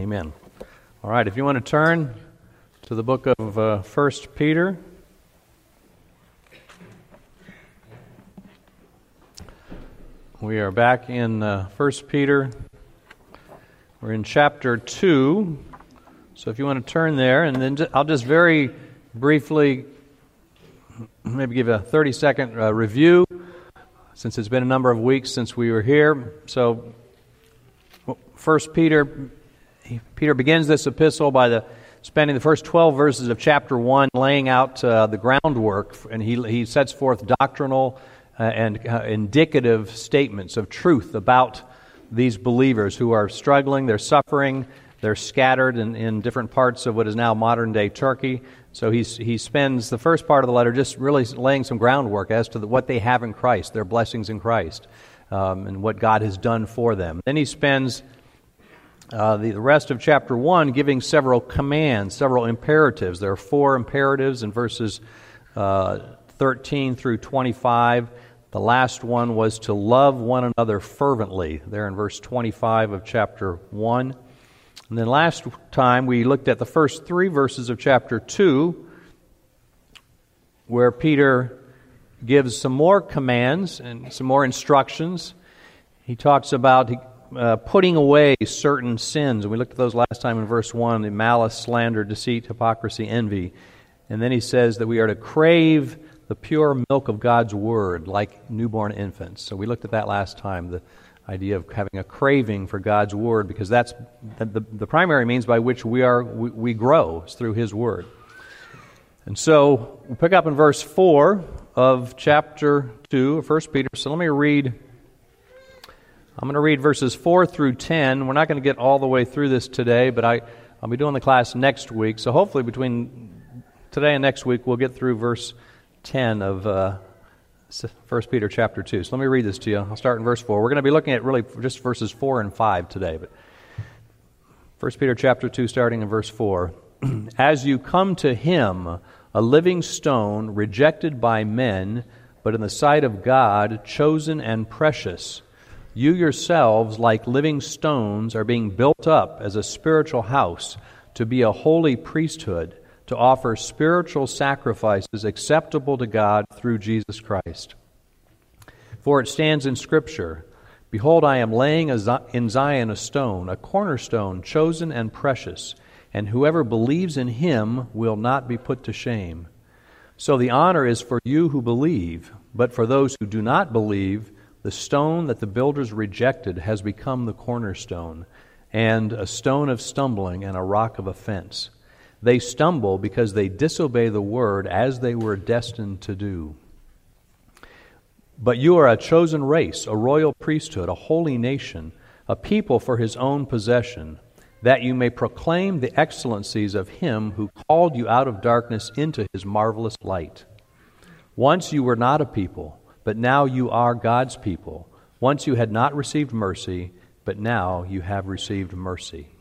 Amen. All right, if you want to turn to the book of 1 Peter. We are back in 1 Peter. We're in chapter 2. So if you want to turn there, and then I'll just very briefly maybe give a 30-second review, since it's been a number of weeks since we were here. So 1 Peter, Peter begins this epistle by spending the first 12 verses of chapter 1 laying out the groundwork, and he sets forth doctrinal and indicative statements of truth about these believers who are struggling, they're suffering, they're scattered in different parts of what is now modern-day Turkey. So he spends the first part of the letter just really laying some groundwork as to what they have in Christ, their blessings in Christ, and what God has done for them. Then he spends the rest of chapter 1 giving several commands, several imperatives. There are 4 imperatives in verses 13 through 25. The last one was to love one another fervently, there in verse 25 of chapter 1. And then last time we looked at the first 3 verses of chapter 2, where Peter gives some more commands and some more instructions. He talks about putting away certain sins. And we looked at those last time in verse 1, the malice, slander, deceit, hypocrisy, envy. And then he says that we are to crave the pure milk of God's Word like newborn infants. So we looked at that last time, the idea of having a craving for God's Word, because that's the primary means by which we grow is through His Word. And so we'll pick up in verse 4 of chapter 2 of 1 Peter. So let me read. I'm going to read verses 4 through 10. We're not going to get all the way through this today, but I'll be doing the class next week. So hopefully between today and next week we'll get through verse 10 of 1 Peter chapter 2. So let me read this to you. I'll start in verse 4. We're going to be looking at really just verses 4 and 5 today. But 1 Peter chapter 2, starting in verse 4. As you come to Him, a living stone, rejected by men, but in the sight of God, chosen and precious, you yourselves, like living stones, are being built up as a spiritual house to be a holy priesthood, to offer spiritual sacrifices acceptable to God through Jesus Christ. For it stands in Scripture, Behold, I am laying in Zion a stone, a cornerstone, chosen and precious, and whoever believes in Him will not be put to shame. So the honor is for you who believe, but for those who do not believe, the stone that the builders rejected has become the cornerstone, and a stone of stumbling and a rock of offense. They stumble because they disobey the word as they were destined to do. But you are a chosen race, a royal priesthood, a holy nation, a people for His own possession, that you may proclaim the excellencies of Him who called you out of darkness into His marvelous light. Once you were not a people, but now you are God's people. Once you had not received mercy, but now you have received mercy.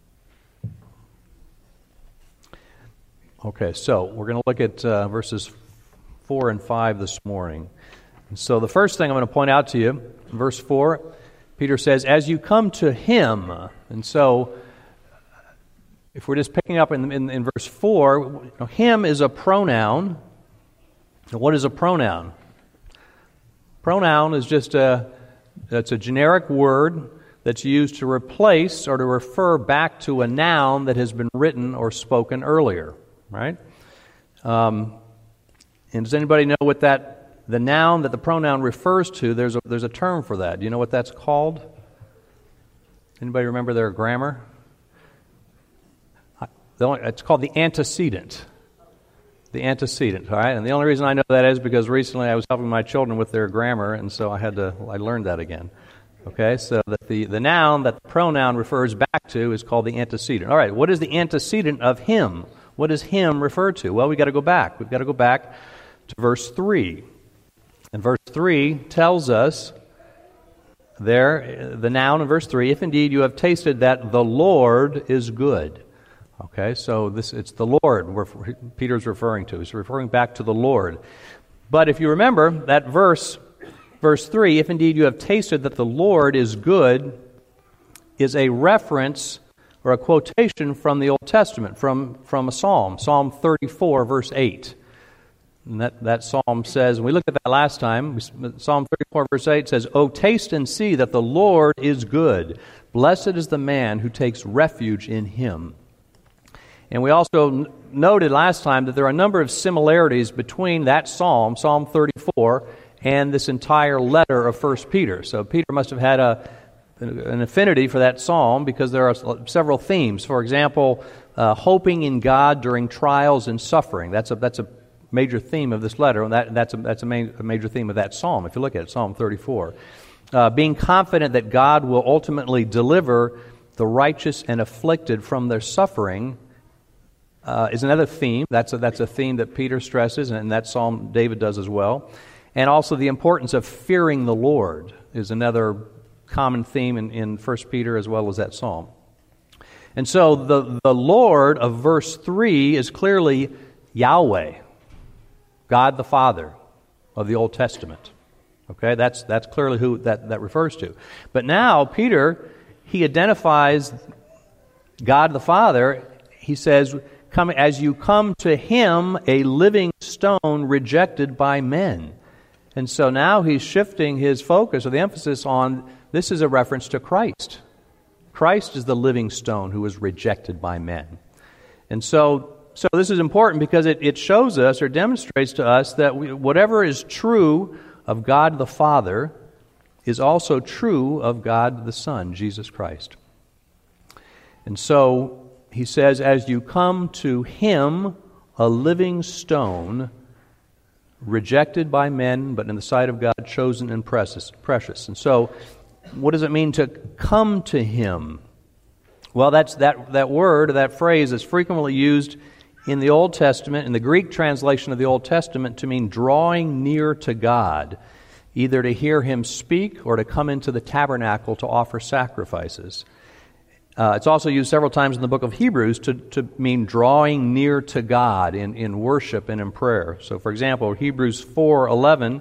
Okay, so we're going to look at verses 4 and 5 this morning. And so the first thing I'm going to point out to you, verse 4, Peter says, as you come to Him. And so if we're just picking up in verse 4, Him is a pronoun. And what is a pronoun? Pronoun is just that's a generic word that's used to replace or to refer back to a noun that has been written or spoken earlier. Right? And does anybody know what the noun that the pronoun refers to? There's a term for that. Do you know what that's called? Anybody remember their grammar? It's called the antecedent. The antecedent, all right? And the only reason I know that is because recently I was helping my children with their grammar, and so I learned that again. Okay, so that the noun that the pronoun refers back to is called the antecedent. All right, what is the antecedent of Him? What does Him refer to? Well, we've got to go back. We've got to go back to verse 3. And verse 3 tells us there, the noun in verse 3, if indeed you have tasted that the Lord is good. Okay, so it's the Lord Peter's referring to. He's referring back to the Lord. But if you remember that verse 3, if indeed you have tasted that the Lord is good, is a reference or a quotation from the Old Testament, from a psalm, Psalm 34, verse 8. And that psalm says, and we looked at that last time, Psalm 34, verse 8 says, "O taste and see that the Lord is good. Blessed is the man who takes refuge in him." And we also noted last time that there are a number of similarities between that psalm, Psalm 34, and this entire letter of 1 Peter. So Peter must have had an affinity for that psalm because there are several themes. For example, hoping in God during trials and suffering. That's a major theme of this letter, and that's a major theme of that psalm, if you look at it, Psalm 34. Being confident that God will ultimately deliver the righteous and afflicted from their suffering is another theme. That's a theme that Peter stresses, and that psalm David does as well. And also the importance of fearing the Lord is another common theme in 1 Peter as well as that psalm. And so the Lord of verse 3 is clearly Yahweh, God the Father of the Old Testament. Okay, that's clearly who that refers to. But now Peter, he identifies God the Father. He says, "Come as you come to him, a living stone rejected by men." And so now he's shifting his focus or the emphasis on this is a reference to Christ. Christ is the living stone who was rejected by men. And so this is important because it shows us or demonstrates to us that whatever is true of God the Father is also true of God the Son, Jesus Christ. And so he says, as you come to him, a living stone, rejected by men, but in the sight of God, chosen and precious. And so, what does it mean to come to him? Well, that's that word, that phrase is frequently used in the Old Testament, in the Greek translation of the Old Testament, to mean drawing near to God, either to hear him speak or to come into the tabernacle to offer sacrifices. It's also used several times in the book of Hebrews to mean drawing near to God in worship and in prayer. So, for example, Hebrews 4:11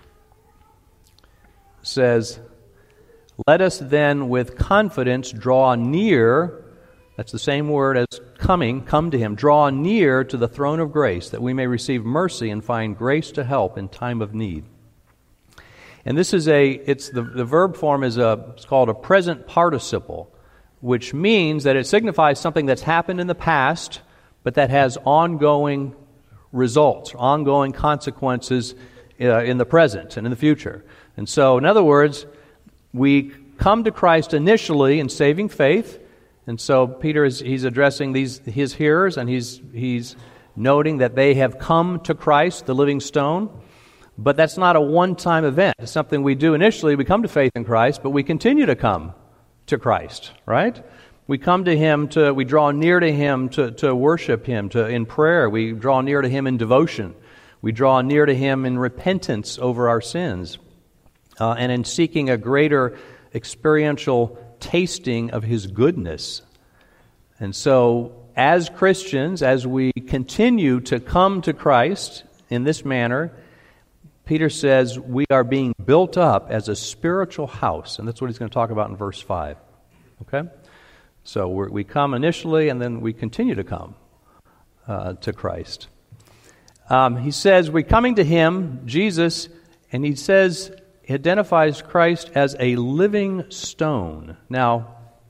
says, "Let us then with confidence draw near," that's the same word as come to him, "draw near to the throne of grace, that we may receive mercy and find grace to help in time of need." And this is the verb form it's called a present participle, which means that it signifies something that's happened in the past, but that has ongoing results, ongoing consequences in the present and in the future. And so, in other words, we come to Christ initially in saving faith, and so Peter he's addressing his hearers, and he's noting that they have come to Christ, the living stone. But that's not a one-time event. It's something we do initially. We come to faith in Christ, but we continue to come to Christ, right? We come to him we draw near to him to worship him in prayer. We draw near to him in devotion. We draw near to him in repentance over our sins, and in seeking a greater experiential tasting of his goodness. And so, as Christians, as we continue to come to Christ in this manner, Peter says we are being built up as a spiritual house, and that's what he's going to talk about in verse 5. Okay? So we come initially, and then we continue to come to Christ. He says we're coming to him, Jesus, and he identifies Christ as a living stone. Now,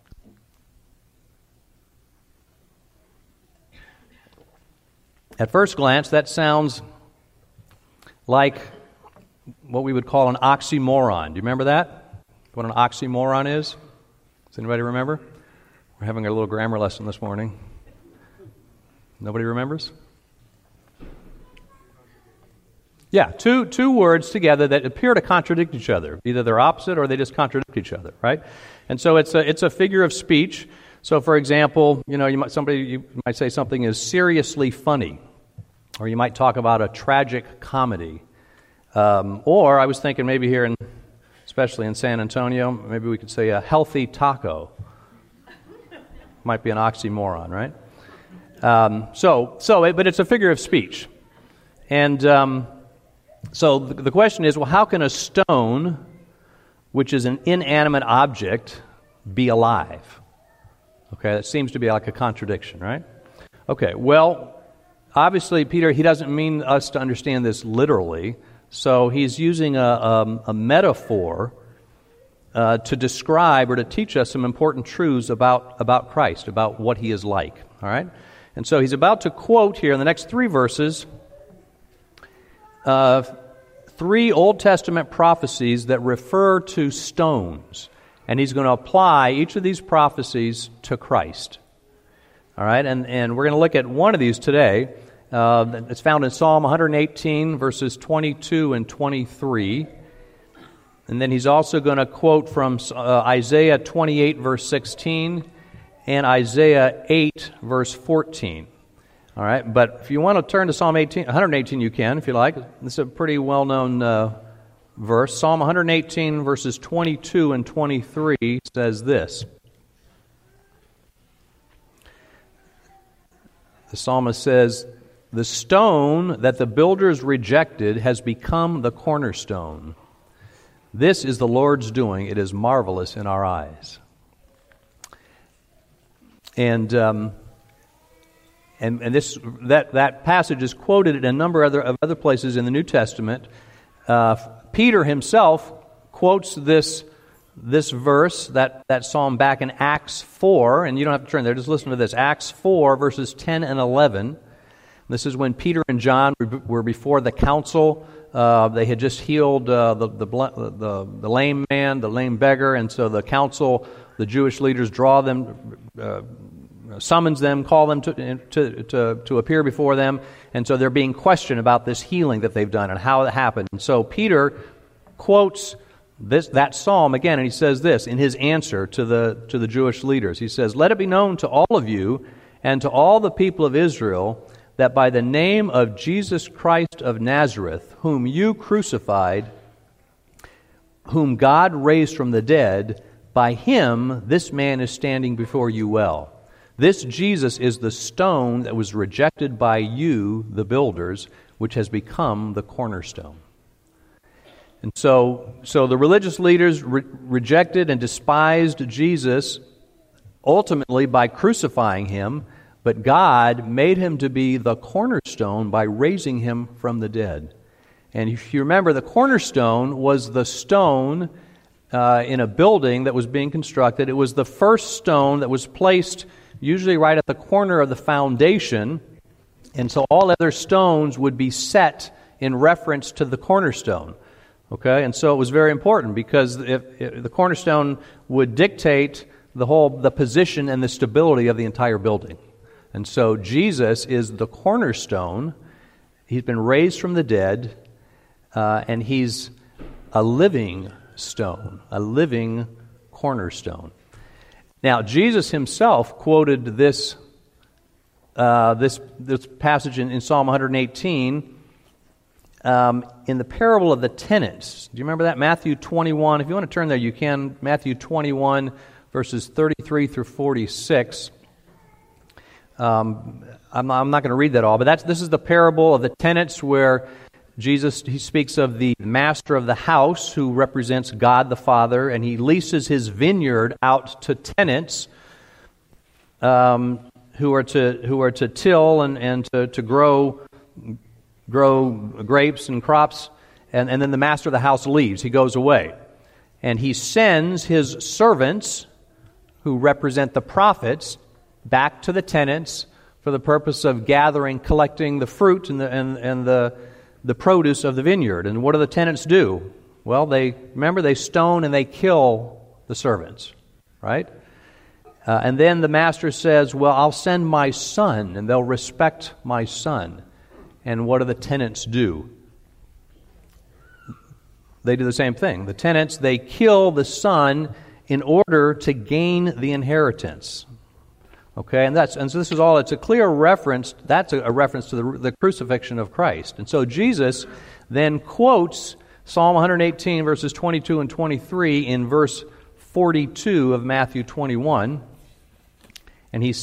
at first glance, that sounds like what we would call an oxymoron. Do you remember that? What an oxymoron is? Does anybody remember? We're having a little grammar lesson this morning. Nobody remembers? Yeah, two words together that appear to contradict each other. Either they're opposite or they just contradict each other, right? And so it's a figure of speech. So, for example, you might say something is seriously funny, or you might talk about a tragic comedy. Or I was thinking maybe here, especially in San Antonio, maybe we could say a healthy taco. Might be an oxymoron, right? But it's a figure of speech. And so the question is, well, how can a stone, which is an inanimate object, be alive? Okay, that seems to be like a contradiction, right? Okay, well, obviously, Peter, he doesn't mean us to understand this literally, so he's using a metaphor to describe or to teach us some important truths about Christ, about what he is like, all right? And so he's about to quote here in the next 3 verses 3 Old Testament prophecies that refer to stones. And he's going to apply each of these prophecies to Christ. All right, and we're going to look at one of these today. It's found in Psalm 118, verses 22 and 23. And then he's also going to quote from Isaiah 28, verse 16, and Isaiah 8, verse 14. All right, but if you want to turn to Psalm 118, you can, if you like. This is a pretty well-known verse. Psalm 118, verses 22 and 23 says this. The psalmist says, "The stone that the builders rejected has become the cornerstone. This is the Lord's doing. It is marvelous in our eyes." And this that passage is quoted in a number of other places in the New Testament. Peter himself quotes this verse, that psalm, back in Acts 4, and you don't have to turn there, just listen to this. Acts 4, verses 10 and 11. This is when Peter and John were before the council. They had just healed the lame man, the lame beggar, and so the council, the Jewish leaders, summons them, call them to appear before them, and so they're being questioned about this healing that they've done and how it happened. And so Peter quotes that psalm again, and he says this in his answer to the Jewish leaders. He says, "Let it be known to all of you and to all the people of Israel that by the name of Jesus Christ of Nazareth, whom you crucified, whom God raised from the dead, by him this man is standing before you well. This Jesus is the stone that was rejected by you, the builders, which has become the cornerstone." And so the religious leaders rejected and despised Jesus ultimately by crucifying him, but God made him to be the cornerstone by raising him from the dead. And if you remember, the cornerstone was the stone in a building that was being constructed. It was the first stone that was placed usually right at the corner of the foundation, and so all other stones would be set in reference to the cornerstone. Okay, and so it was very important because if the cornerstone would dictate the position and the stability of the entire building. And so Jesus is the cornerstone. He's been raised from the dead, and he's a living stone, a living cornerstone. Now, Jesus himself quoted this passage in Psalm 118 in the parable of the tenants. Do you remember that? Matthew 21. If you want to turn there, you can. Matthew 21, verses 33 through 46. I'm not going to read that all, but this is the parable of the tenants where he speaks of the master of the house who represents God the Father, and he leases his vineyard out to tenants who are to till and to grow grapes and crops, and then the master of the house leaves. He goes away. And he sends his servants, who represent the prophets, back to the tenants for the purpose of collecting the fruit and the produce of the vineyard. And what do the tenants do? Well, they stone and they kill the servants, right? And then the master says, well, I'll send my son, and they'll respect my son. And what do the tenants do? They do the same thing. The tenants, they kill the son in order to gain the inheritance. Okay, and so this is all. It's a clear reference. That's a reference to the crucifixion of Christ. And so Jesus then quotes Psalm 118, verses 22 and 23 in verse 42 of Matthew 21, and he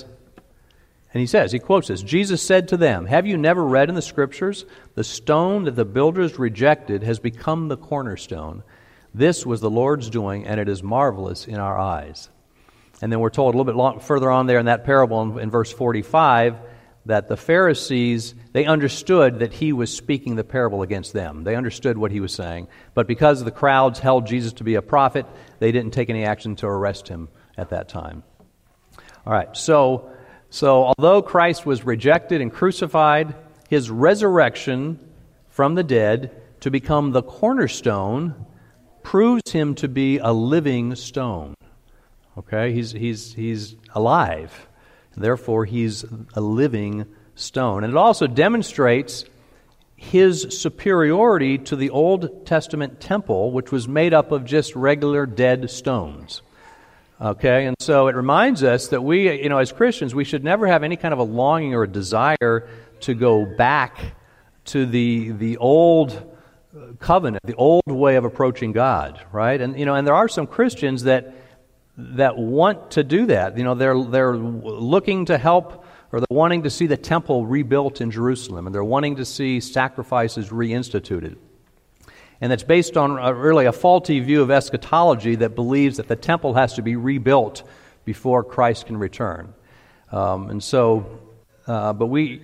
quotes this. Jesus said to them, "Have you never read in the Scriptures, the stone that the builders rejected has become the cornerstone? This was the Lord's doing, and it is marvelous in our eyes." And then we're told a little bit further on there in that parable in verse 45 that the Pharisees, they understood that he was speaking the parable against them. They understood what he was saying. But because the crowds held Jesus to be a prophet, they didn't take any action to arrest him at that time. All right, so although Christ was rejected and crucified, his resurrection from the dead to become the cornerstone proves him to be a living stone. Okay, he's alive. Therefore, he's a living stone. And it also demonstrates his superiority to the Old Testament temple, which was made up of just regular dead stones. Okay, and so it reminds us that we, as Christians, we should never have any kind of a longing or a desire to go back to the old covenant, the old way of approaching God, right? And and there are some Christians that want to do that. They're looking to help, or they're wanting to see the temple rebuilt in Jerusalem, and they're wanting to see sacrifices reinstituted. And it's based on really a faulty view of eschatology that believes that the temple has to be rebuilt before Christ can return. But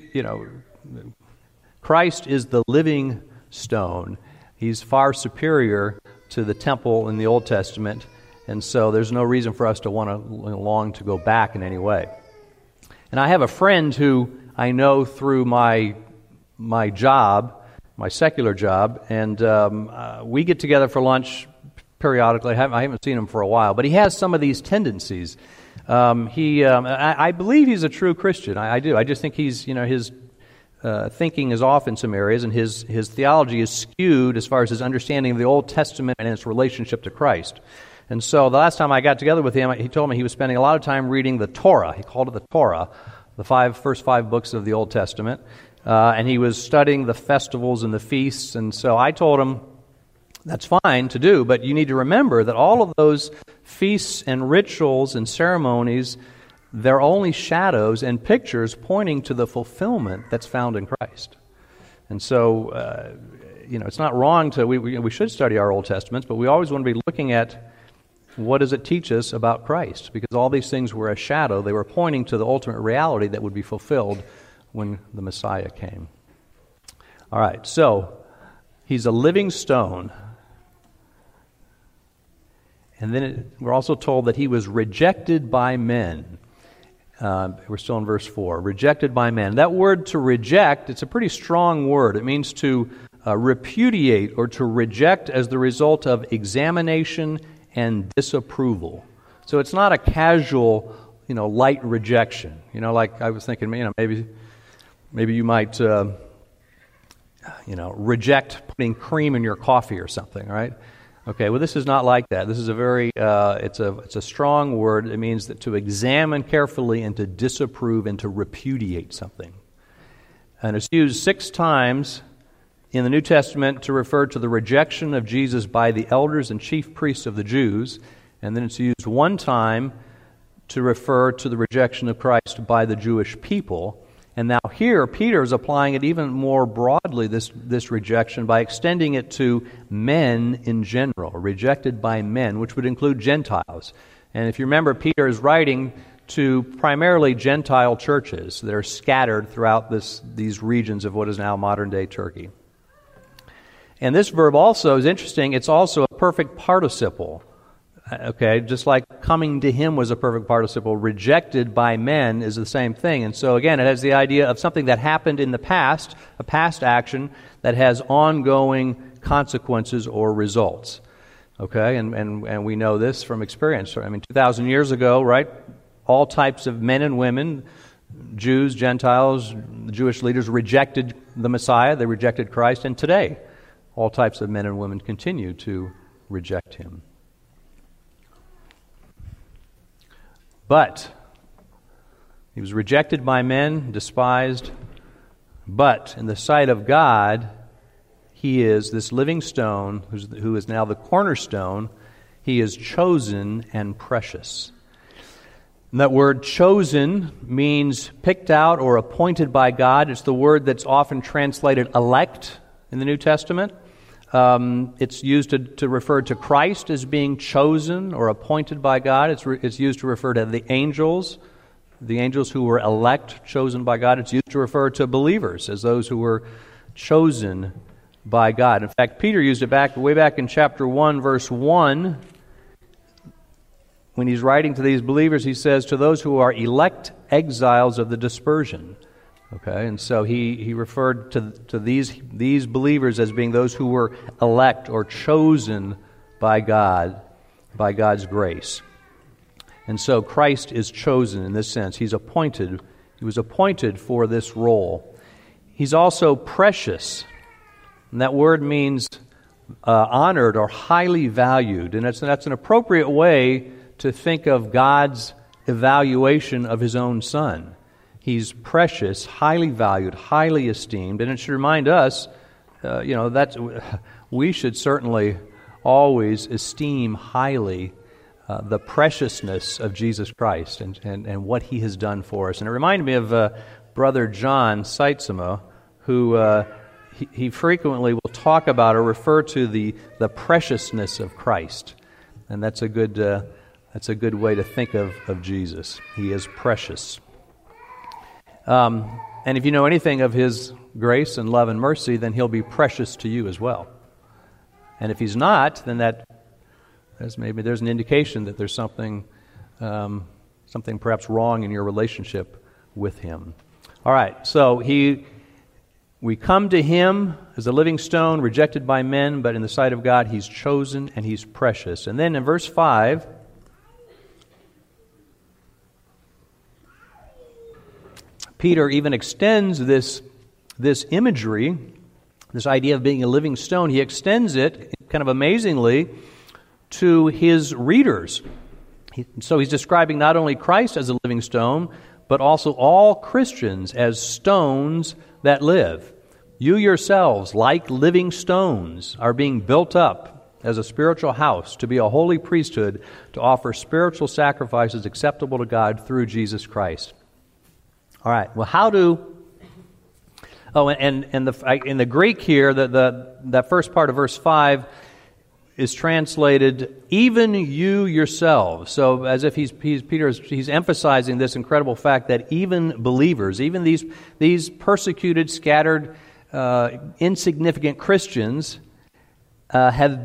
Christ is the living stone. He's far superior to the temple in the Old Testament, and so there's no reason for us to want to long to go back in any way. And I have a friend who I know through my job, my secular job, and we get together for lunch periodically. I haven't seen him for a while, but he has some of these tendencies. I believe he's a true Christian. I do. I just think he's, his thinking is off in some areas, and his theology is skewed as far as his understanding of the Old Testament and its relationship to Christ. And so the last time I got together with him, he told me he was spending a lot of time reading the Torah. He called it the Torah, the first five books of the Old Testament. And he was studying the festivals and the feasts. And so I told him, that's fine to do, but you need to remember that all of those feasts and rituals and ceremonies, they're only shadows and pictures pointing to the fulfillment that's found in Christ. And so, it's not wrong we should study our Old Testaments, but we always want to be looking at what does it teach us about Christ? Because all these things were a shadow. They were pointing to the ultimate reality that would be fulfilled when the Messiah came. All right, so he's a living stone. And then we're also told that he was rejected by men. We're still in verse 4. Rejected by men. That word to reject, it's a pretty strong word. It means to repudiate or to reject as the result of examination and disapproval. So it's not a casual, light rejection. Like I was thinking, maybe you might, reject putting cream in your coffee or something, right? Okay, well, this is not like that. This is a very, it's a strong word. It means that to examine carefully and to disapprove and to repudiate something. And it's used 6 times in the New Testament to refer to the rejection of Jesus by the elders and chief priests of the Jews, and then it's used 1 time to refer to the rejection of Christ by the Jewish people. And now here, Peter is applying it even more broadly, this rejection, by extending it to men in general, rejected by men, which would include Gentiles. And if you remember, Peter is writing to primarily Gentile churches that are scattered throughout these regions of what is now modern-day Turkey. And this verb also is interesting. It's also a perfect participle. Okay, just like coming to him was a perfect participle, rejected by men is the same thing. And so again, it has the idea of something that happened in the past, a past action that has ongoing consequences or results. Okay, and we know this from experience. 2,000 years ago, right, all types of men and women, Jews, Gentiles, the Jewish leaders rejected the Messiah, they rejected Christ, and today, all types of men and women continue to reject him. But he was rejected by men, despised, but in the sight of God, he is this living stone who is now the cornerstone. He is chosen and precious. And that word chosen means picked out or appointed by God. It's the word that's often translated elect in the New Testament. It's used to refer to Christ as being chosen or appointed by God. It's used to refer to the angels who were elect, chosen by God. It's used to refer to believers as those who were chosen by God. In fact, Peter used it way back in chapter 1, verse 1. When he's writing to these believers, he says, to those who are elect exiles of the dispersion. Okay, and so he referred to these believers as being those who were elect or chosen by God, by God's grace. And so Christ is chosen in this sense. He's appointed. He was appointed for this role. He's also precious. And that word means honored or highly valued. And that's an appropriate way to think of God's evaluation of His own Son. He's precious, highly valued, highly esteemed. And it should remind us, that we should certainly always esteem highly the preciousness of Jesus Christ and what He has done for us. And it reminded me of Brother John Seitzema, who he frequently will talk about or refer to the preciousness of Christ. And that's a good way to think of Jesus. He is precious. And if you know anything of His grace and love and mercy, then He'll be precious to you as well. And if He's not, then there's an indication that there's something perhaps wrong in your relationship with Him. All right, so we come to Him as a living stone, rejected by men, but in the sight of God, He's chosen and He's precious. And then in verse 5, Peter even extends this imagery, this idea of being a living stone. He extends it kind of amazingly to his readers. So he's describing not only Christ as a living stone, but also all Christians as stones that live. You yourselves, like living stones, are being built up as a spiritual house to be a holy priesthood, to offer spiritual sacrifices acceptable to God through Jesus Christ. All right. Well, in the Greek here, that first part of verse 5 is translated, even you yourselves. So as if he's emphasizing this incredible fact that even believers, even these persecuted, scattered, insignificant Christians have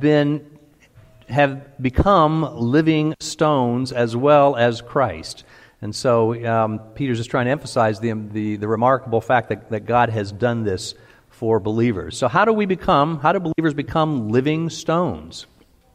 become living stones as well as Christ. And so Peter's just trying to emphasize the remarkable fact that God has done this for believers. So how do believers become living stones?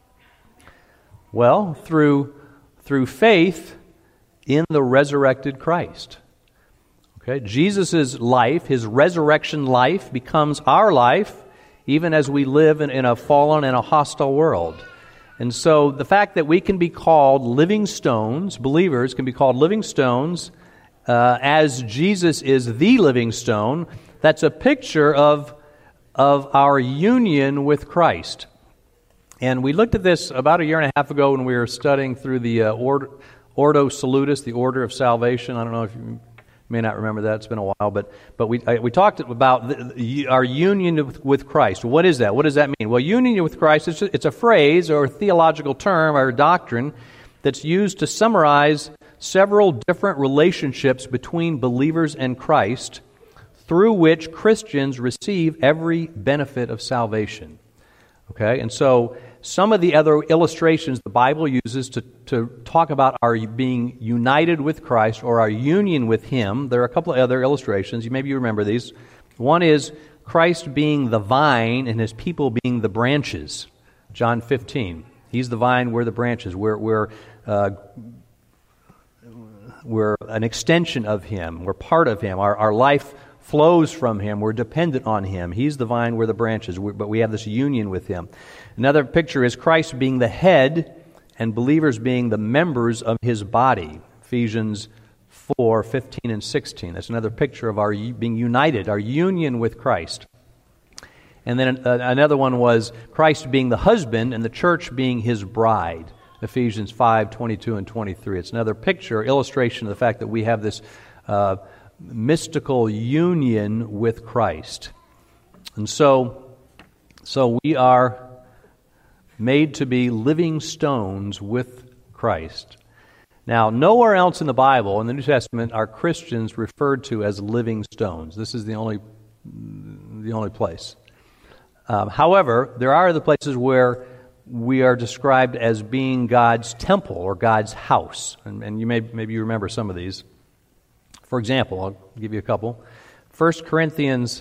Well, through faith in the resurrected Christ. Okay, Jesus' life, His resurrection life, becomes our life, even as we live in a fallen and a hostile world. And so the fact that we can be called living stones, believers can be called living stones, as Jesus is the living stone, that's a picture of our union with Christ. And we looked at this about a year and a half ago when we were studying through the Ordo Salutis, the Order of Salvation. I don't know if you may not remember that. It's been a while. But we talked about our union with Christ. What is that? What does that mean? Well, union with Christ, it's a phrase or a theological term or doctrine that's used to summarize several different relationships between believers and Christ through which Christians receive every benefit of salvation. Okay? And so some of the other illustrations the Bible uses to talk about our being united with Christ or our union with Him, there are a couple of other illustrations. Maybe you remember these. One is Christ being the vine and His people being the branches. John 15. He's the vine, we're the branches. We're an extension of Him. We're part of Him. Our life flows from Him. We're dependent on Him. He's the vine, we're the branches, but we have this union with Him. Another picture is Christ being the head and believers being the members of His body. Ephesians 4:15 and 16. That's another picture of our being united, our union with Christ. And then another one was Christ being the husband and the church being His bride. Ephesians 5:22 and 23. It's another picture, illustration of the fact that we have this mystical union with Christ. And so So we are made to be living stones with Christ. Now, nowhere else in the Bible, in the New Testament, are Christians referred to as living stones. This is the only place. However, there are other places where we are described as being God's temple or God's house. And maybe you remember some of these. For example, I'll give you a couple. 1 Corinthians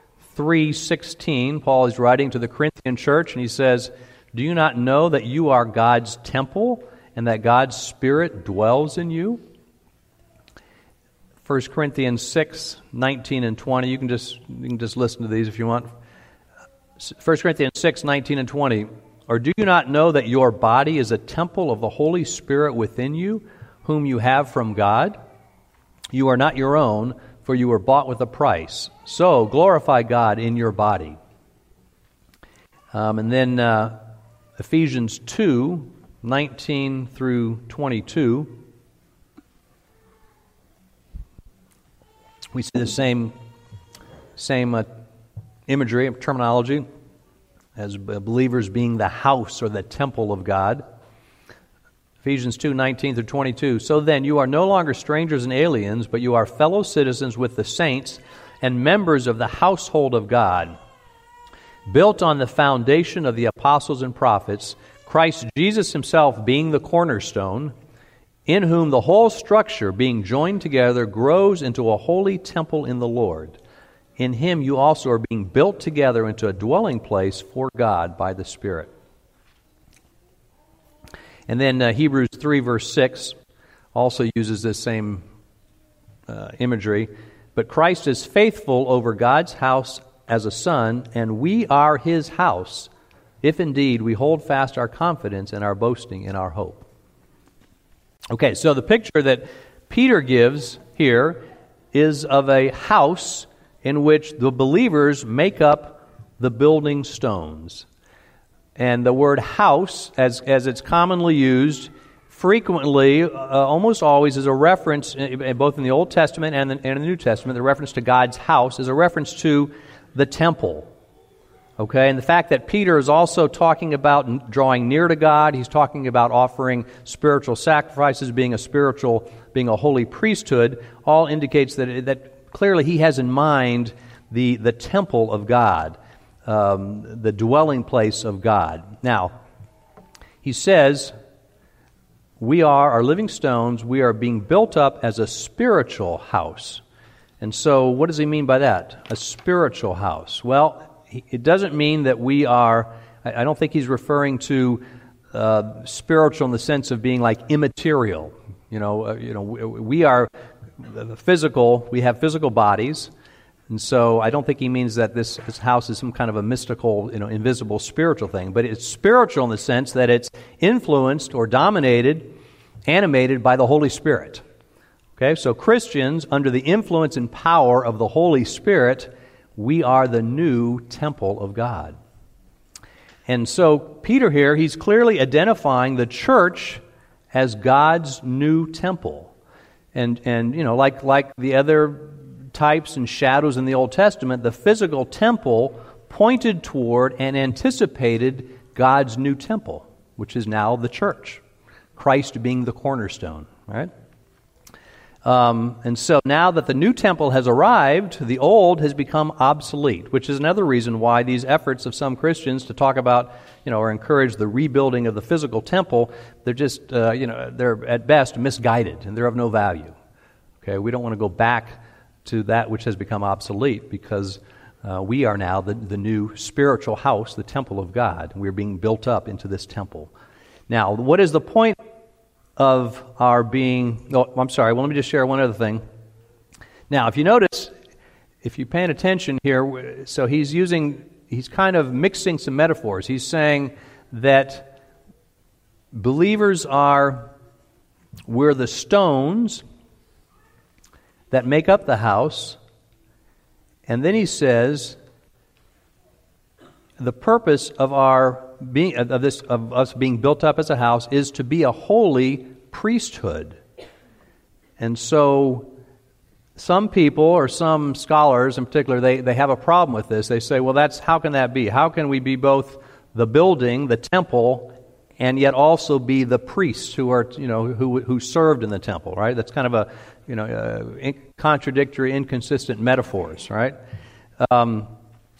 3:16, Paul is writing to the Corinthian church, and he says, "Do you not know that you are God's temple and that God's Spirit dwells in you?" 1 Corinthians 6:19 and 20. You can just listen to these if you want. 1 Corinthians 6:19 and 20. "Or do you not know that your body is a temple of the Holy Spirit within you, whom you have from God? You are not your own, for you were bought with a price. So glorify God in your body." And then Ephesians 2:19 through 22. We see the same imagery, terminology, as believers being the house or the temple of God. Ephesians 2:19 through 22. "So then you are no longer strangers and aliens, but you are fellow citizens with the saints and members of the household of God, built on the foundation of the apostles and prophets, Christ Jesus himself being the cornerstone, in whom the whole structure, being joined together, grows into a holy temple in the Lord. In him you also are being built together into a dwelling place for God by the Spirit." And then Hebrews 3, verse 6 also uses this same imagery. "But Christ is faithful over God's house as a son, and we are his house, if indeed we hold fast our confidence and our boasting in our hope." Okay, so the picture that Peter gives here is of a house in which the believers make up the building stones. And the word house, as it's commonly used, frequently, almost always, is a reference, both in the Old Testament and in the New Testament, the reference to God's house is a reference to the temple. Okay, and the fact that Peter is also talking about drawing near to God, he's talking about offering spiritual sacrifices, being a holy priesthood, all indicates that clearly he has in mind the temple of God, the dwelling place of God. Now, he says, we are living stones, we are being built up as a spiritual house. And so, what does he mean by that? A spiritual house. Well, it doesn't mean that we are, I don't think he's referring to spiritual in the sense of being like immaterial. We are physical, we have physical bodies, and so I don't think he means that this house is some kind of a mystical, invisible spiritual thing, but it's spiritual in the sense that it's influenced or dominated, animated by the Holy Spirit. Okay, so Christians, under the influence and power of the Holy Spirit, we are the new temple of God. And so Peter here, he's clearly identifying the church as God's new temple. And like the other types and shadows in the Old Testament, the physical temple pointed toward and anticipated God's new temple, which is now the church, Christ being the cornerstone, right? And so now that the new temple has arrived, the old has become obsolete, which is another reason why these efforts of some Christians to talk about, or encourage the rebuilding of the physical temple, they're just, they're at best misguided and they're of no value. Okay, we don't want to go back to that which has become obsolete because we are now the new spiritual house, the temple of God. We're being built up into this temple. Now, what is the point of our being... Oh, I'm sorry. Well, let me just share one other thing. Now, if you notice, if you're paying attention here, so he's kind of mixing some metaphors. He's saying that believers we're the stones that make up the house, and then he says the purpose of us being built up as a house is to be a holy priesthood. And so some people or some scholars in particular, they have a problem with this. They say, well, how can that be? How can we be both the building, the temple, and yet also be the priests who are, who served in the temple, right? That's kind of a, contradictory, inconsistent metaphors, right? But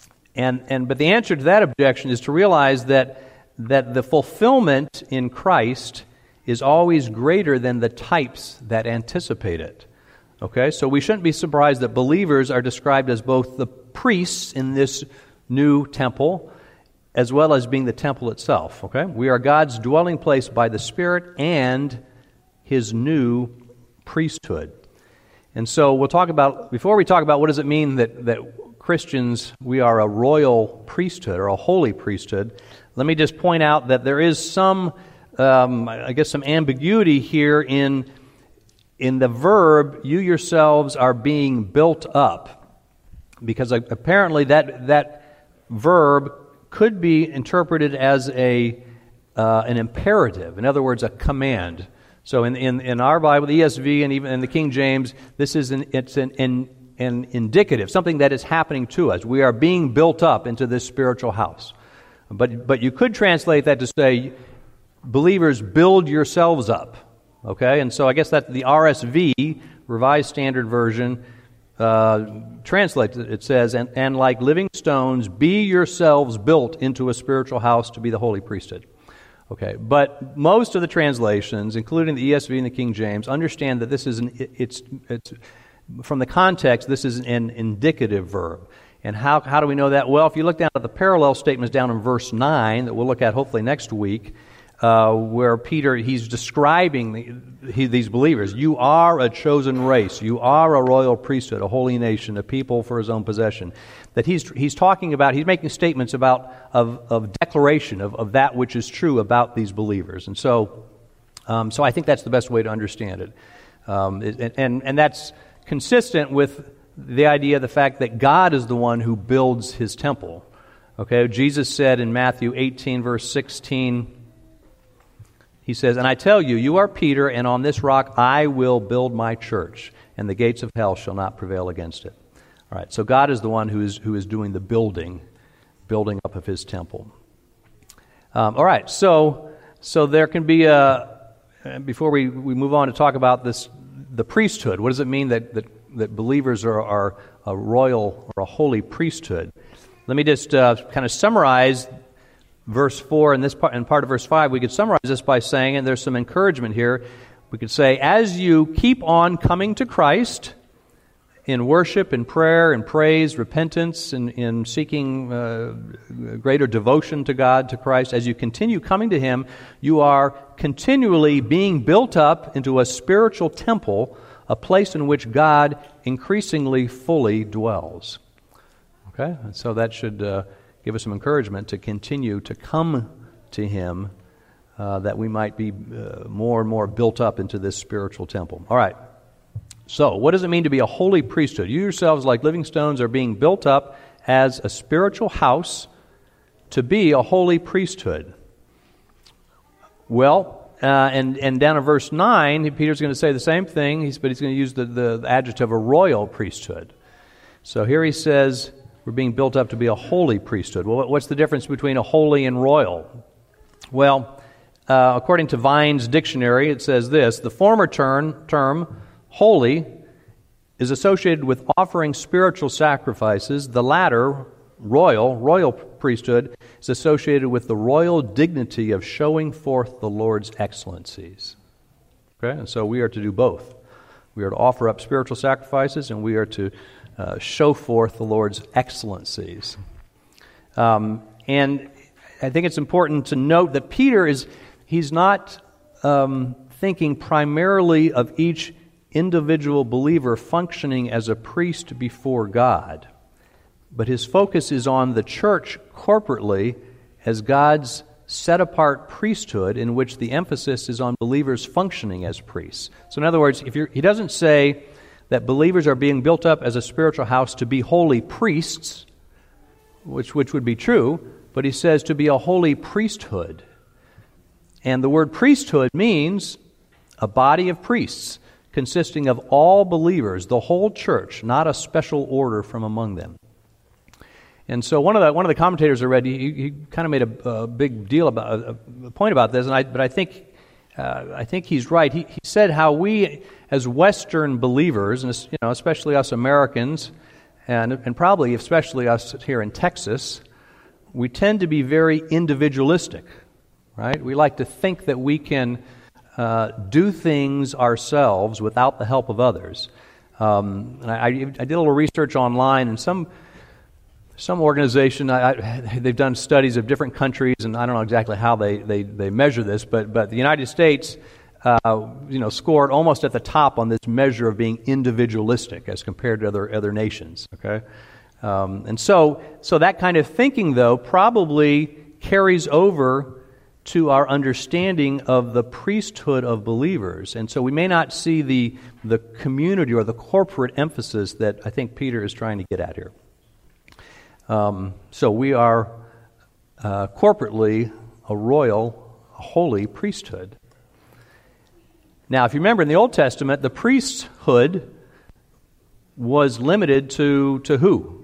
the answer to that objection is to realize that the fulfillment in Christ is always greater than the types that anticipate it. Okay, so we shouldn't be surprised that believers are described as both the priests in this new temple as well as being the temple itself. Okay, we are God's dwelling place by the Spirit and His new priesthood. And so we'll talk about, before we talk about what does it mean that Christians, we are a royal priesthood or a holy priesthood, let me just point out that there is some, some ambiguity here in the verb, you yourselves are being built up, because apparently that verb could be interpreted as an imperative. In other words, a command. So in our Bible, the ESV, and even in the King James, this is an indicative, something that is happening to us. We are being built up into this spiritual house. But you could translate that to say, believers, build yourselves up. Okay, and so I guess that the RSV, Revised Standard Version, translates it. It says, and like living stones, be yourselves built into a spiritual house to be the holy priesthood. Okay, but most of the translations, including the ESV and the King James, understand that this is it's from the context, this is an indicative verb. And how do we know that? Well, if you look down at the parallel statements down in verse 9, that we'll look at hopefully next week, where Peter, he's describing these believers. You are a chosen race. You are a royal priesthood, a holy nation, a people for His own possession. That he's talking about, he's making statements about of declaration of that which is true about these believers. And so I think that's the best way to understand it. And that's consistent with the idea, the fact that God is the one who builds His temple. Okay, Jesus said in Matthew 18, verse 16, He says, and I tell you, you are Peter, and on this rock I will build my church, and the gates of hell shall not prevail against it. All right, so God is the one who is doing the building up of His temple. All right, so there can be before we move on to talk about the priesthood, what does it mean that believers are a royal or a holy priesthood? Let me just kind of summarize verse 4 and part of verse 5. We could summarize this by saying, and there's some encouragement here, we could say, as you keep on coming to Christ in worship, in prayer, in praise, repentance, in seeking greater devotion to God, to Christ, as you continue coming to Him, you are continually being built up into a spiritual temple, a place in which God increasingly fully dwells. Okay? And so that should give us some encouragement to continue to come to Him, that we might be more and more built up into this spiritual temple. All right. So, what does it mean to be a holy priesthood? You yourselves, like living stones, are being built up as a spiritual house to be a holy priesthood. Well, and down in verse 9, Peter's going to say the same thing, but he's going to use the adjective a royal priesthood. So here he says, we're being built up to be a holy priesthood. Well, what's the difference between a holy and royal? Well, according to Vine's dictionary, it says this: the former term, holy, is associated with offering spiritual sacrifices. The latter, royal priesthood, is associated with the royal dignity of showing forth the Lord's excellencies. Okay, and so we are to do both. We are to offer up spiritual sacrifices, and we are to show forth the Lord's excellencies. And I think it's important to note that Peter he's not thinking primarily of each individual believer functioning as a priest before God, but his focus is on the church corporately as God's set-apart priesthood, in which the emphasis is on believers functioning as priests. So in other words, he doesn't say that believers are being built up as a spiritual house to be holy priests, which would be true, but he says to be a holy priesthood. And the word priesthood means a body of priests consisting of all believers, the whole church, not a special order from among them. And so one of the commentators I read, he kind of made a big deal about a point about this, but I think he's right. He said how we as Western believers, and especially us Americans, and probably especially us here in Texas, we tend to be very individualistic, right? We like to think that we can do things ourselves without the help of others. I did a little research online, and some organization, they've done studies of different countries, and I don't know exactly how they measure this, but the United States, scored almost at the top on this measure of being individualistic as compared to other nations. Okay, and so that kind of thinking, though, probably carries over to our understanding of the priesthood of believers, and so we may not see the community or the corporate emphasis that I think Peter is trying to get at here. So we are corporately a royal, a holy priesthood. Now, if you remember in the Old Testament, the priesthood was limited to who?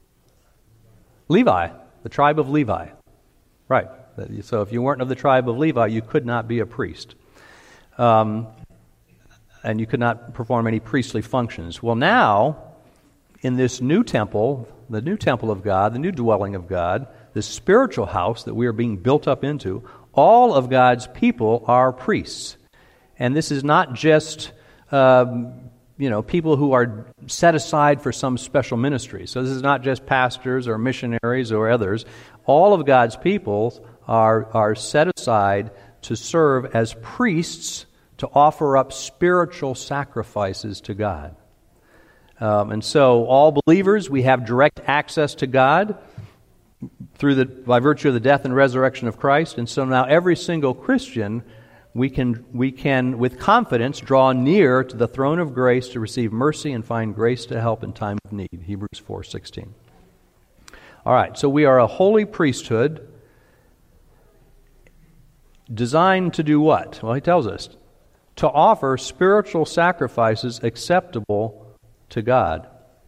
Levi, the tribe of Levi. Right. So if you weren't of the tribe of Levi, you could not be a priest. And you could not perform any priestly functions. Well, now, in this new temple, the new temple of God, the new dwelling of God, this spiritual house that we are being built up into, all of God's people are priests. And this is not just people who are set aside for some special ministry. So this is not just pastors or missionaries or others. All of God's people are set aside to serve as priests to offer up spiritual sacrifices to God. And so all believers, we have direct access to God by virtue of the death and resurrection of Christ. And so now every single Christian, we can with confidence draw near to the throne of grace to receive mercy and find grace to help in time of need. Hebrews 4:16. All right, so we are a holy priesthood designed to do what? Well, he tells us to offer spiritual sacrifices acceptable to God.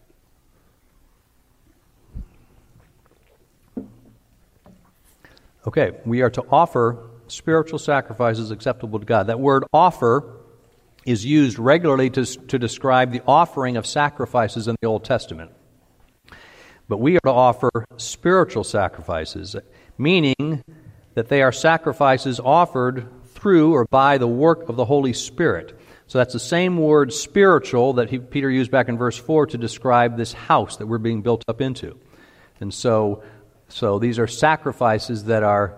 Okay, we are to offer spiritual sacrifices acceptable to God. That word offer is used regularly to describe the offering of sacrifices in the Old Testament. But we are to offer spiritual sacrifices, meaning that they are sacrifices offered through or by the work of the Holy Spirit. So that's the same word spiritual that Peter used back in verse 4 to describe this house that we're being built up into. And so these are sacrifices that are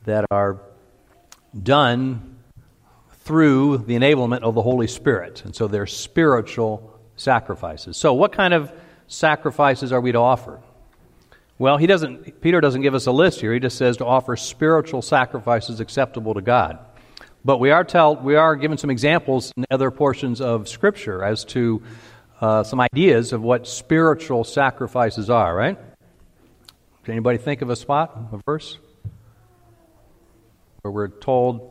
done through the enablement of the Holy Spirit. And so they're spiritual sacrifices. So what kind of sacrifices are we to offer? Well, Peter doesn't give us a list here. He just says to offer spiritual sacrifices acceptable to God. But we are given some examples in other portions of Scripture as to some ideas of what spiritual sacrifices are, right? Can anybody think of a spot, a verse, where we're told?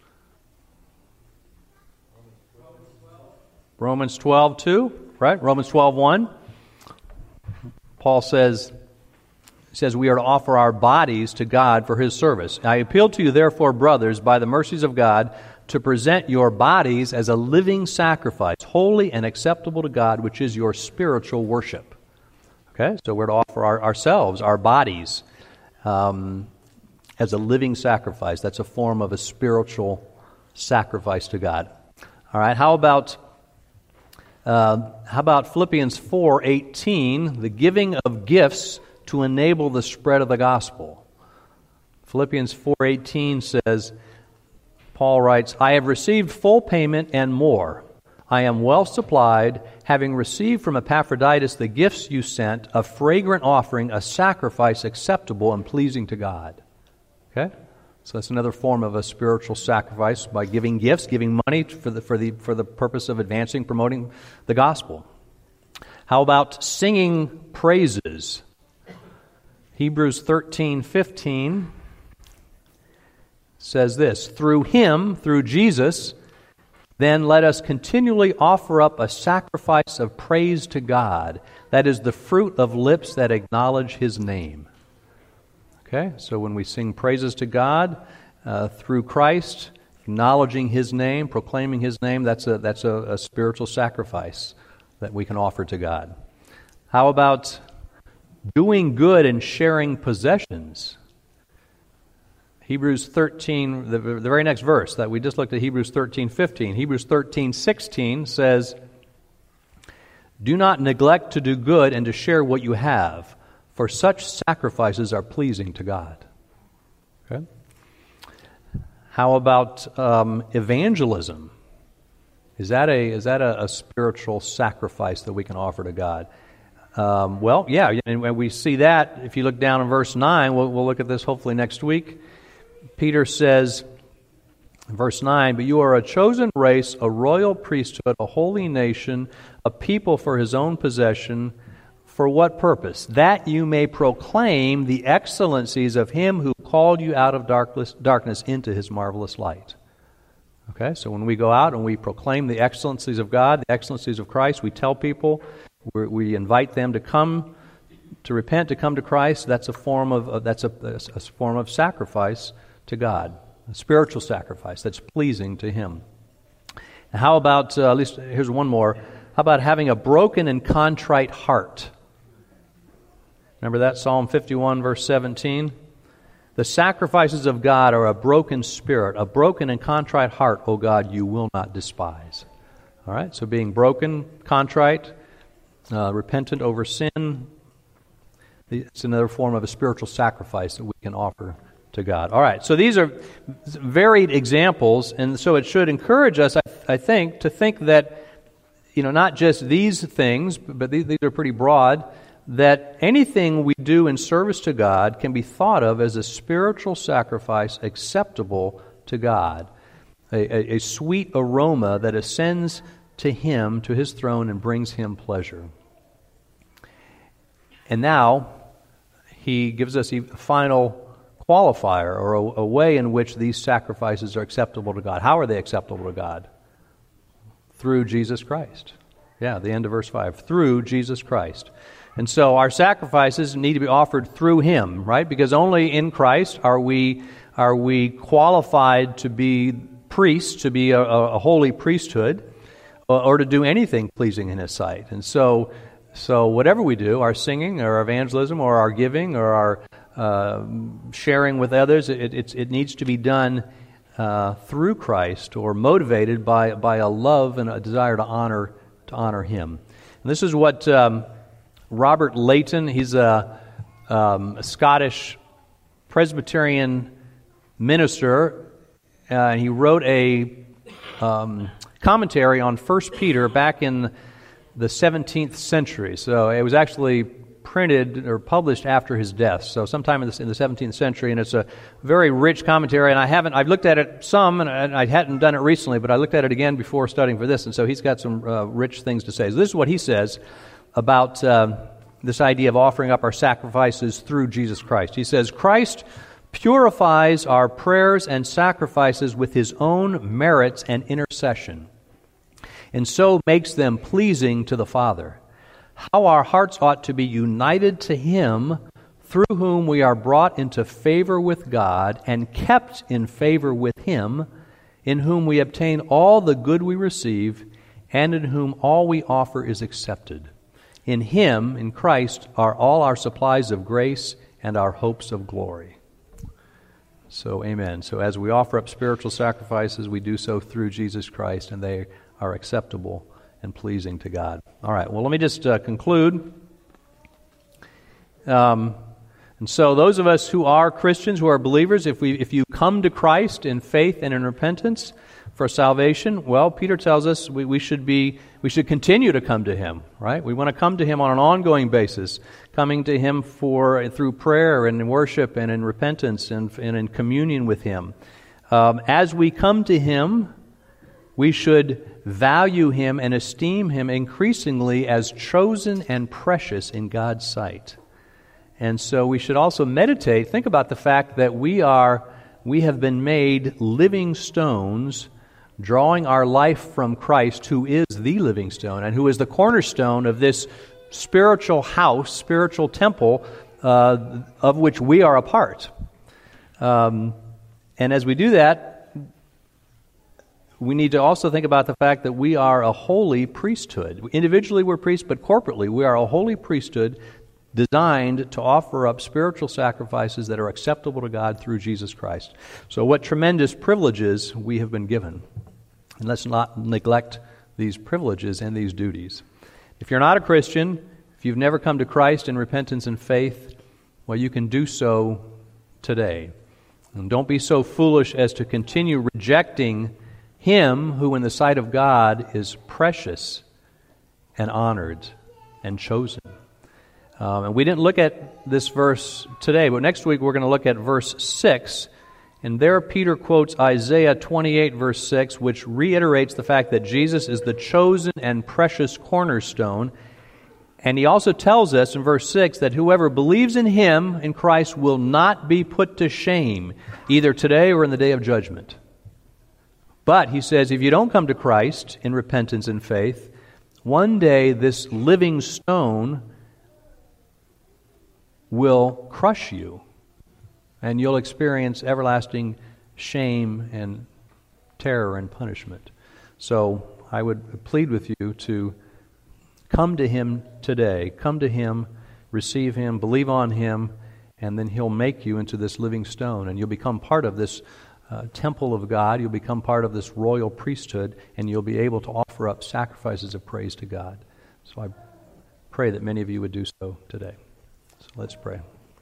Romans 12:2, right? Romans 12:1. Paul says we are to offer our bodies to God for His service. I appeal to you, therefore, brothers, by the mercies of God, to present your bodies as a living sacrifice, holy and acceptable to God, which is your spiritual worship. Okay, so we're to offer ourselves, our bodies, as a living sacrifice. That's a form of a spiritual sacrifice to God. All right, how about Philippians 4:18, the giving of gifts to enable the spread of the gospel? Philippians 4:18 says, Paul writes, I have received full payment and more. I am well supplied, having received from Epaphroditus the gifts you sent, a fragrant offering, a sacrifice acceptable and pleasing to God. Okay? So that's another form of a spiritual sacrifice by giving gifts, giving money for the purpose of advancing, promoting the gospel. How about singing praises? Hebrews 13:15 says this, through Him, through Jesus, then let us continually offer up a sacrifice of praise to God. That is the fruit of lips that acknowledge His name. Okay, so when we sing praises to God through Christ, acknowledging His name, proclaiming His name, that's a spiritual sacrifice that we can offer to God. How about doing good and sharing possessions? Hebrews 13, the very next verse that we just looked at, Hebrews 13:15. Hebrews 13:16 says, "Do not neglect to do good and to share what you have, for such sacrifices are pleasing to God." Okay. How about evangelism? Is that a spiritual sacrifice that we can offer to God? Well, yeah, and we see that if you look down in verse 9. We'll look at this hopefully next week. Peter says, in verse 9, "But you are a chosen race, a royal priesthood, a holy nation, a people for His own possession. For what purpose? That you may proclaim the excellencies of Him who called you out of darkness into His marvelous light." Okay, so when we go out and we proclaim the excellencies of God, the excellencies of Christ, we tell people, we invite them to come, to repent, to come to Christ. That's a form of sacrifice to God, a spiritual sacrifice that's pleasing to Him. And how about, at least here's one more, how about having a broken and contrite heart? Remember that, Psalm 51, verse 17? "The sacrifices of God are a broken spirit, a broken and contrite heart, O God, you will not despise." All right, so being broken, contrite, repentant over sin, it's another form of a spiritual sacrifice that we can offer to God. All right, so these are varied examples, and so it should encourage us, I think, to think that, not just these things, but these are pretty broad, that anything we do in service to God can be thought of as a spiritual sacrifice acceptable to God, a sweet aroma that ascends to Him, to His throne, and brings Him pleasure. And now, he gives us a final qualifier, or a way in which these sacrifices are acceptable to God. How are they acceptable to God? Through Jesus Christ. Yeah, the end of verse 5. Through Jesus Christ. And so our sacrifices need to be offered through Him, right? Because only in Christ are we qualified to be priests, to be a holy priesthood, or to do anything pleasing in His sight. And so whatever we do, our singing, or our evangelism, or our giving, or our sharing with others, it needs to be done through Christ, or motivated by a love and a desire to honor Him. And this is what Robert Leighton, he's a Scottish Presbyterian minister, he wrote a commentary on 1 Peter back in the 17th century. So it was actually printed or published after his death, so sometime in the 17th century, and it's a very rich commentary, and I've looked at it some, and I hadn't done it recently, but I looked at it again before studying for this, and so he's got some rich things to say. So this is what he says about this idea of offering up our sacrifices through Jesus Christ. He says, "Christ purifies our prayers and sacrifices with His own merits and intercession, and so makes them pleasing to the Father. How our hearts ought to be united to Him, through whom we are brought into favor with God and kept in favor with Him, in whom we obtain all the good we receive, and in whom all we offer is accepted. In Him, in Christ, are all our supplies of grace and our hopes of glory." So, amen. So as we offer up spiritual sacrifices, we do so through Jesus Christ, and they are acceptable and pleasing to God. All right, well, let me just conclude. And so those of us who are Christians, who are believers, if you come to Christ in faith and in repentance for salvation, well, Peter tells us we should continue to come to Him, right? We want to come to Him on an ongoing basis, coming to Him through prayer and in worship and in repentance and in communion with Him. As we come to Him, we should value Him and esteem Him increasingly as chosen and precious in God's sight. And so we should also think about the fact that we have been made living stones, drawing our life from Christ, who is the living stone and who is the cornerstone of this spiritual house, spiritual temple, of which we are a part. And as we do that, we need to also think about the fact that we are a holy priesthood. Individually we're priests, but corporately we are a holy priesthood designed to offer up spiritual sacrifices that are acceptable to God through Jesus Christ. So what tremendous privileges we have been given. And let's not neglect these privileges and these duties. If you're not a Christian, if you've never come to Christ in repentance and faith, well, you can do so today. And don't be so foolish as to continue rejecting Him who in the sight of God is precious and honored and chosen. And we didn't look at this verse today, but next week we're going to look at verse 6. And there Peter quotes Isaiah 28, verse 6, which reiterates the fact that Jesus is the chosen and precious cornerstone. And he also tells us in verse 6 that whoever believes in Him, in Christ, will not be put to shame, either today or in the day of judgment. But, he says, if you don't come to Christ in repentance and faith, one day this living stone will crush you, and you'll experience everlasting shame and terror and punishment. So I would plead with you to come to Him today. Come to Him, receive Him, believe on Him, and then He'll make you into this living stone, and you'll become part of this temple of God. You'll become part of this royal priesthood, and you'll be able to offer up sacrifices of praise to God. So I pray that many of you would do so today. So let's pray.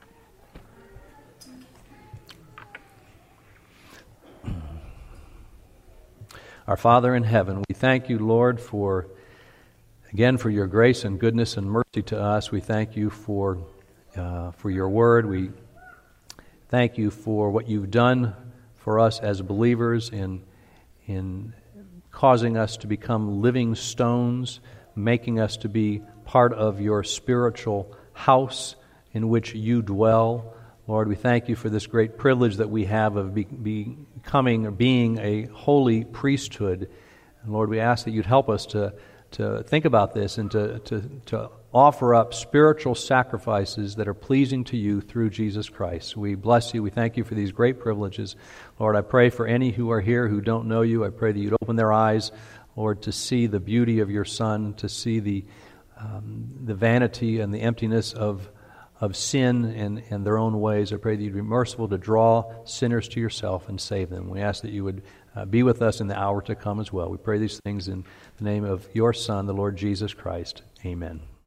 Our Father in heaven, we thank you, Lord, for your grace and goodness and mercy to us. We thank you for your word. We thank you for what you've done for us as believers in causing us to become living stones, making us to be part of your spiritual house in which you dwell. Lord, we thank you for this great privilege that we have of becoming or being a holy priesthood. And Lord, we ask that you'd help us to think about this and to offer up spiritual sacrifices that are pleasing to you through Jesus Christ. We bless you. We thank you for these great privileges. Lord, I pray for any who are here who don't know you. I pray that you'd open their eyes, Lord, to see the beauty of your Son, to see the vanity and the emptiness of sin and their own ways. I pray that you'd be merciful to draw sinners to yourself and save them. We ask that you would be with us in the hour to come as well. We pray these things in the name of your Son, the Lord Jesus Christ. Amen.